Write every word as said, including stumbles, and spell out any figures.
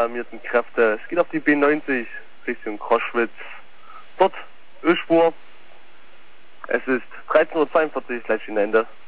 alarmierten Kräfte. Es geht auf die B neunzig Richtung Kroschwitz. Dort Ölspur. Es ist dreizehn Uhr zweiundvierzig, gleich in Ende.